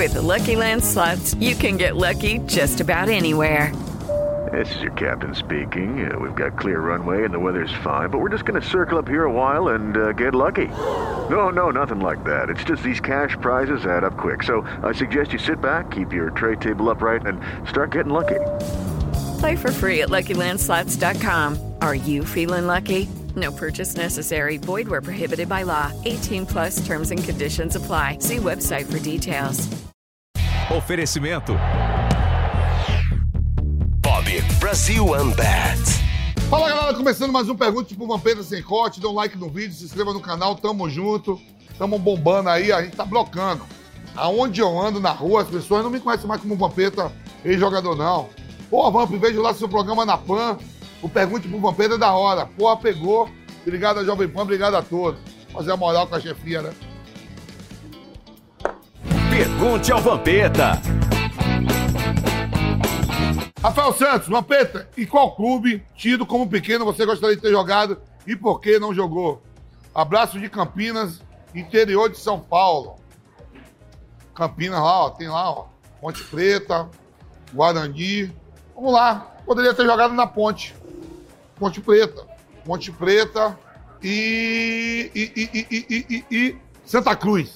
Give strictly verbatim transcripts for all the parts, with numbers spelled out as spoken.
With the Lucky Land Slots, you can get lucky just about anywhere. This is your captain speaking. Uh, we've got clear runway and the weather's fine, but we're just going to circle up here a while and uh, get lucky. No, no, nothing like that. It's just these cash prizes add up quick. So I suggest you sit back, keep your tray table upright, and start getting lucky. Play for free at Lucky Land Slots dot com. Are you feeling lucky? No purchase necessary. Void where prohibited by law. eighteen plus terms and conditions apply. See website for details. Oferecimento Brasil Unbat. Fala galera, começando mais um Pergunte pro Vampeta Sem Corte. Dê um like no vídeo, se inscreva no canal, tamo junto. Tamo bombando aí, a gente tá blocando. Aonde eu ando na rua, as pessoas não me conhecem mais como Vampeta, ex-jogador não. Pô, Vamp, vejo lá seu programa na Pan, o Pergunte pro Vampeta é da hora. Porra, pegou. Obrigado a Jovem Pan, obrigado a todos. Fazer a moral com a chefia, né? Pergunte ao Vampeta. Rafael Santos, Vampeta, e qual clube, tido como pequeno, você gostaria de ter jogado e por que não jogou? Abraço de Campinas, interior de São Paulo. Campinas lá, ó, tem lá, ó, Ponte Preta, Guarani. Vamos lá, poderia ter jogado na Ponte. Ponte Preta. Ponte Preta e... e, e, e, e, e, e Santa Cruz.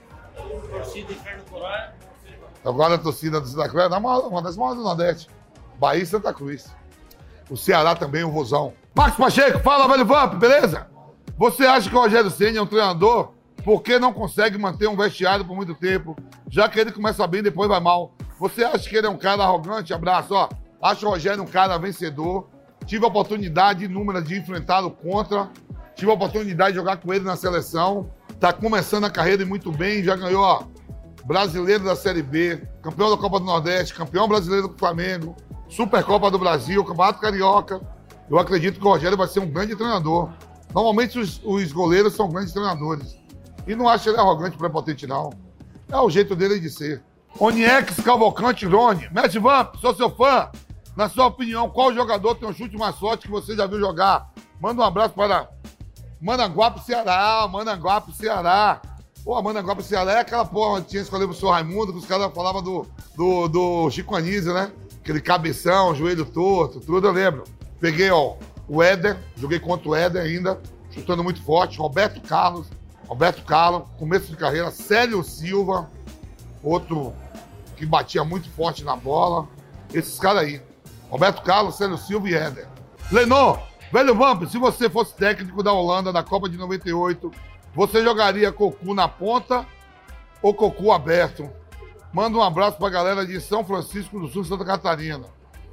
Torcida Inferno Coróia. Agora a torcida do Santa Cruz é uma das maiores do Nordeste. Bahia e Santa Cruz. O Ceará também, o Vozão. Marcos Pacheco, fala, velho Vamp, beleza? Você acha que o Rogério Ceni é um treinador porque não consegue manter um vestiário por muito tempo, já que ele começa bem e depois vai mal? Você acha que ele é um cara arrogante? Abraço, ó. Acho o Rogério um cara vencedor. Tive a oportunidade inúmera de enfrentá-lo contra. Tive a oportunidade de jogar com ele na seleção. Tá começando a carreira e muito bem. Já ganhou, ó, brasileiro da Série B, campeão da Copa do Nordeste, campeão brasileiro do Flamengo, Supercopa do Brasil, Campeonato Carioca. Eu acredito que o Rogério vai ser um grande treinador. Normalmente os, os goleiros são grandes treinadores. E não acho ele arrogante, prepotente, não. É o jeito dele de ser. Oniex Cavalcante Rony. Mestre Vamp, sou seu fã. Na sua opinião, qual jogador tem um chute mais forte que você já viu jogar? Manda um abraço para Mananguape, Ceará. Mananguape, Ceará. Pô, Mananguape, Ceará é aquela porra que tinha escolhido pro senhor Raimundo, que os caras falavam do, do, do Chico Anísio, né? Aquele cabeção, joelho torto, tudo eu lembro. Peguei, ó, o Éder, joguei contra o Éder ainda, chutando muito forte. Roberto Carlos, Roberto Carlos, começo de carreira. Célio Silva, outro que batia muito forte na bola. Esses caras aí. Roberto Carlos, Célio Silva e Éder. Lenô, velho Vamp, se você fosse técnico da Holanda na Copa de noventa e oito, você jogaria Cocu na ponta ou Cocu aberto? Manda um abraço pra galera de São Francisco do Sul, Santa Catarina.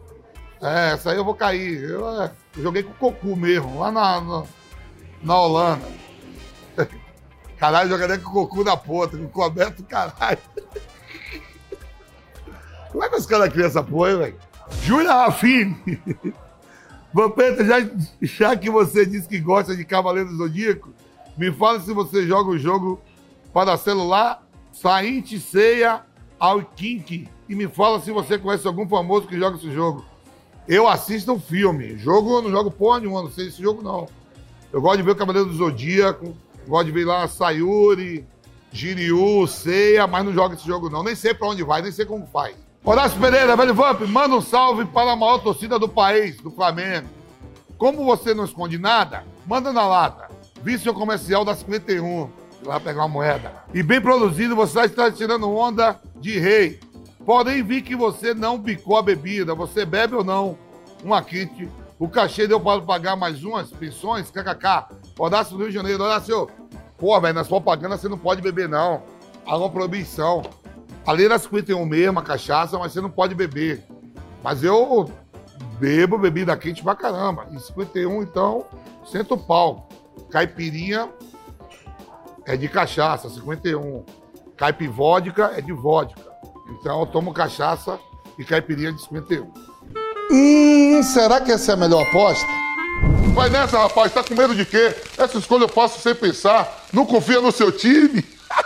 É, essa aí eu vou cair. Eu, é, eu joguei com o Cocu mesmo, lá na, na, na Holanda. Caralho, jogaria com o Cocu na ponta, com o Cocu aberto, caralho. Como é que os caras criam essa porra, velho? Júlia Rafine. Vampeta, já, já que você disse que gosta de Cavaleiro do Zodíaco, me fala se você joga o jogo para celular, Saint Seiya Awakening, e me fala se você conhece algum famoso que joga esse jogo. Eu assisto um filme. Jogo, eu não jogo porra nenhuma, não sei esse jogo não. Eu gosto de ver o Cavaleiro do Zodíaco, gosto de ver lá Sayuri, Jiryu, Seiya, mas não jogo esse jogo não. Nem sei pra onde vai, nem sei como faz. Horácio Pereira, velho Vamp, manda um salve para a maior torcida do país, do Flamengo. Como você não esconde nada, manda na lata. Vício comercial da cinquenta e um. Vai pegar uma moeda. E bem produzido, você está tirando onda de rei. Porém, vi que você não bicou a bebida. Você bebe ou não? Uma kit. O cachê deu para pagar mais umas pensões? Kkk. Horácio do Rio de Janeiro. Horácio, pô, velho, nas propagandas você não pode beber, não. Há uma proibição. Ali era cinquenta e um mesmo, a cachaça, mas você não pode beber. Mas eu bebo bebida quente pra caramba. E cinquenta e um, então, senta o pau. Caipirinha é de cachaça, cinquenta e um. Caipivódica é de vodka. Então eu tomo cachaça e caipirinha de cinquenta e um. Hum, será que essa é a melhor aposta? Vai nessa, rapaz, tá com medo de quê? Essa escolha eu faço sem pensar. Não confia no seu time?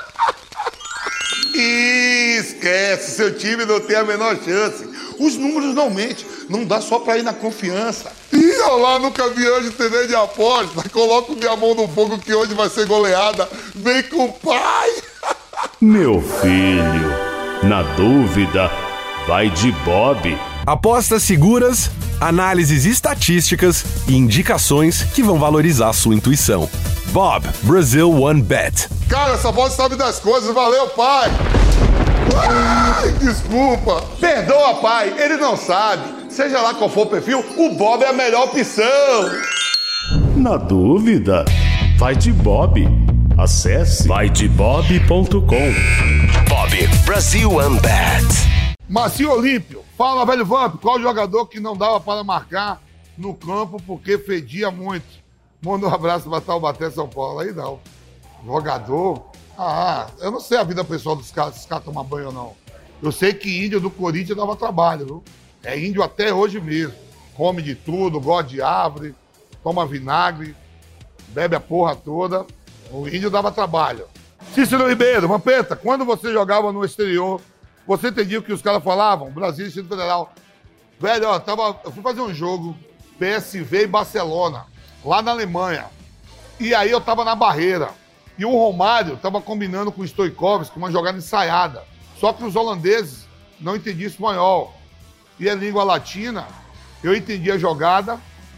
Esquece, seu time não tem a menor chance. Os números não mentem, não dá só pra ir na confiança. Ih, olha lá, nunca vi hoje T V de aposta. Coloco minha mão no fogo que hoje vai ser goleada. Vem com o pai. Meu filho, Na dúvida, vai de Bob. Apostas seguras, análises estatísticas e indicações que vão valorizar a sua intuição. Bob, Brazil One Bet. Cara, essa voz sabe das coisas. Valeu, pai. Ai, desculpa. Perdoa, pai. Ele não sabe. Seja lá qual for o perfil, o Bob é a melhor opção. Na dúvida, vai de Bob. Acesse vai de bob ponto com. Bob, Brazil One Bet. Marcinho Olímpio, fala, velho Vamp, qual jogador que não dava para marcar no campo porque fedia muito? Manda um abraço para Taubaté, São Paulo. Aí não. Jogador? Ah, eu não sei a vida pessoal dos caras, se os caras tomam banho ou não. Eu sei que índio do Corinthians dava trabalho, viu? É índio até hoje mesmo. Come de tudo, gosta de árvore, toma vinagre, bebe a porra toda. O índio dava trabalho. Cícero Ribeiro, Vampeta, quando você jogava no exterior, você entendia o que os caras falavam? Brasil e Distrito Federal. Velho, ó, tava, eu fui fazer um jogo, P S V e Barcelona, lá na Alemanha. E aí eu tava na barreira. E o Romário tava combinando com o Stoichkowski uma jogada ensaiada. Só que os holandeses não entendiam espanhol. E a língua latina, eu entendi a jogada.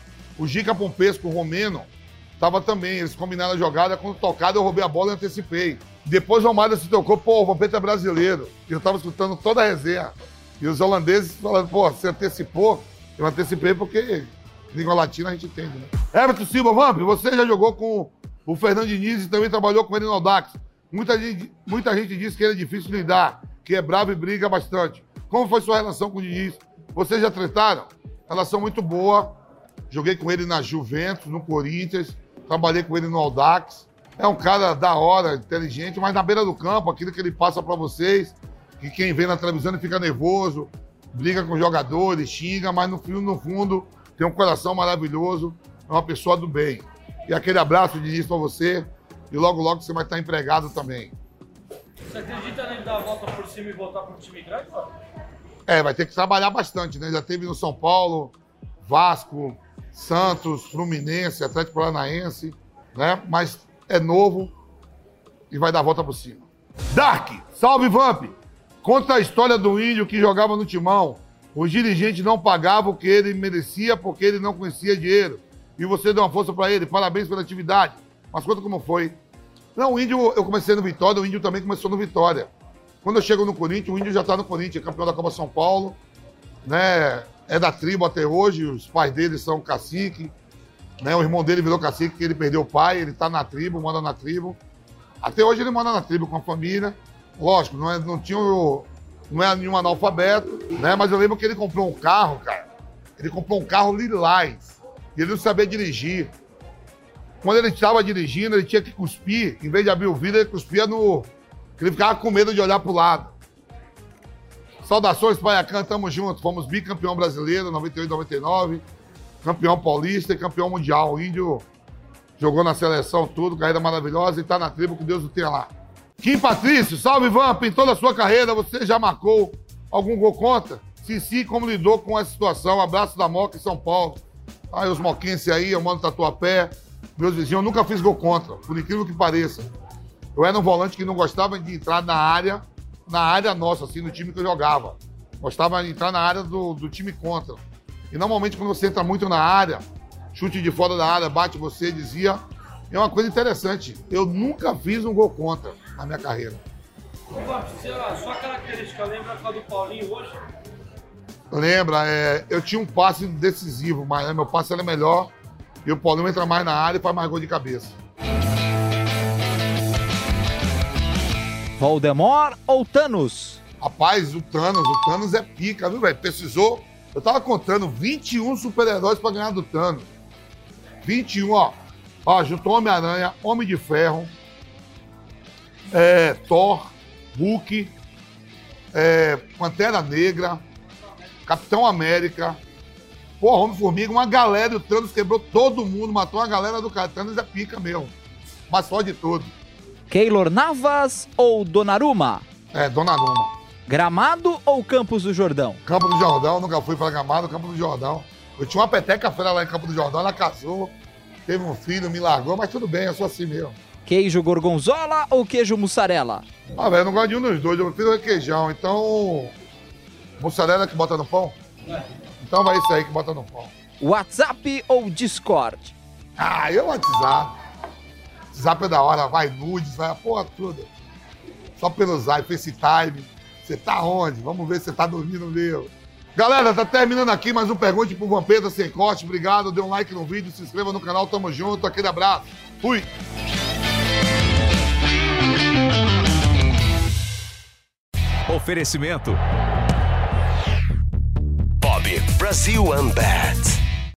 O Gica Pompesco, o romeno, tava também. Eles combinaram a jogada. Quando tocado, eu roubei a bola e antecipei. Depois o Romário se tocou, pô, o Vampeta é brasileiro. E eu tava escutando toda a resenha. E os holandeses falando, pô, você antecipou? Eu antecipei porque língua latina a gente entende, né? Everton Silva, Vamp, você já jogou com o Fernando Diniz e também trabalhou com ele no Audax. Muita gente, muita gente diz que ele é difícil de lidar, que é bravo e briga bastante. Como foi sua relação com o Diniz? Vocês já tretaram? Relação muito boa. Joguei com ele na Juventus, no Corinthians. Trabalhei com ele no Audax. É um cara da hora, inteligente, mas na beira do campo, aquilo que ele passa pra vocês, que quem vê na televisão ele fica nervoso, briga com jogadores, xinga, mas no fundo, no fundo, tem um coração maravilhoso, é uma pessoa do bem. E aquele abraço de início pra você, e logo, logo você vai estar empregado também. Você acredita nele dar a volta por cima e voltar pro time grande, mano? É, vai ter que trabalhar bastante, né? Já teve no São Paulo, Vasco, Santos, Fluminense, Atlético Paranaense, né? Mas é novo e vai dar a volta por cima. Dark, salve Vamp! Conta a história do índio que jogava no Timão. Os dirigentes não pagavam o que ele merecia porque ele não conhecia dinheiro. E você deu uma força pra ele. Parabéns pela atividade. Mas conta como foi. Não, o índio, eu comecei no Vitória, o índio também começou no Vitória. Quando eu chego no Corinthians, o índio já tá no Corinthians, campeão da Copa São Paulo, né? É da tribo até hoje, os pais dele são cacique, né? O irmão dele virou cacique porque ele perdeu o pai, ele tá na tribo, manda na tribo. Até hoje ele manda na tribo com a família. Lógico, não, é, não tinha o, não é nenhum analfabeto, né? Mas eu lembro que ele comprou um carro, cara. Ele comprou um carro lilás. E ele não sabia dirigir. Quando ele estava dirigindo, ele tinha que cuspir. Em vez de abrir o vidro, ele cuspia no... Ele ficava com medo de olhar pro lado. Saudações, Paiacan, tamo junto. Fomos bicampeão brasileiro, noventa e oito, noventa e nove. Campeão paulista e campeão mundial. O índio jogou na seleção tudo, carreira maravilhosa e tá na tribo, que Deus o tenha lá. Kim Patrício, salve Vamp, em toda a sua carreira, você já marcou algum gol contra? Se sim, como lidou com essa situação? Abraço da Moca em São Paulo. Aí os moquenses aí, eu mando Tatuapé, meus vizinhos, eu nunca fiz gol contra, por incrível que pareça. Eu era um volante que não gostava de entrar na área, na área nossa, assim, no time que eu jogava. Gostava de entrar na área do, do time contra. E normalmente quando você entra muito na área, chute de fora da área, bate você, dizia, é uma coisa interessante. Eu nunca fiz um gol contra na minha carreira. Ô, Vamp, a sua característica lembra com a do Paulinho hoje? Lembra, é, eu tinha um passe decisivo, mas né, meu passe era melhor e o Paulinho entra mais na área e faz mais gol de cabeça. Voldemort ou Thanos? Rapaz, o Thanos, o Thanos é pica, viu, velho? Precisou. Eu tava contando vinte e um super-heróis pra ganhar do Thanos. vinte e um, ó. Ó, juntou Homem-Aranha, Homem de Ferro, é, Thor, Hulk, é, Pantera Negra, Capitão América, porra, Homem-Formiga, uma galera, o Thanos quebrou todo mundo, matou a galera do cara. Thanos é pica mesmo, mas só de tudo. Keylor Navas ou Donnarumma? É, Donnarumma. Gramado ou Campos do Jordão? Campo do Jordão, nunca fui para Gramado, Campo do Jordão. Eu tinha uma peteca feira lá em Campo do Jordão, ela casou, teve um filho, me largou, mas tudo bem, eu sou assim mesmo. Queijo gorgonzola ou queijo mussarela? Ah, velho, eu não gosto de um dos dois, eu prefiro requeijão. Então, mussarela que bota no pão? Então vai esse aí que bota no pão. WhatsApp ou Discord? Ah, eu WhatsApp. WhatsApp é da hora, vai nudes, vai a porra toda. Só pelo zap, FaceTime. Você tá onde? Vamos ver se você tá dormindo mesmo. Galera, tá terminando aqui mais um Pergunte pro Vampeta Sem Corte. Obrigado, dê um like no vídeo, se inscreva no canal, tamo junto. Aquele abraço. Fui! Oferecimento Bob Brasil Unbat.